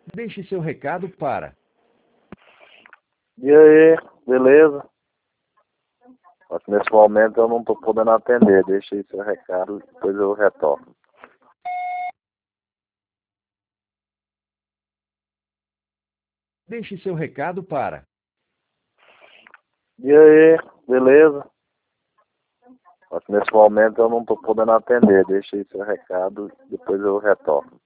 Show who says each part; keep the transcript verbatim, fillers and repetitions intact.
Speaker 1: Deixe seu recado para...
Speaker 2: E aí, beleza? Só que nesse momento eu não estou podendo atender. Deixa aí seu recado, depois eu retorno.
Speaker 1: Deixe seu recado para...
Speaker 2: E aí, beleza? Só que nesse momento eu não estou podendo atender. Deixa aí seu recado, depois eu retorno.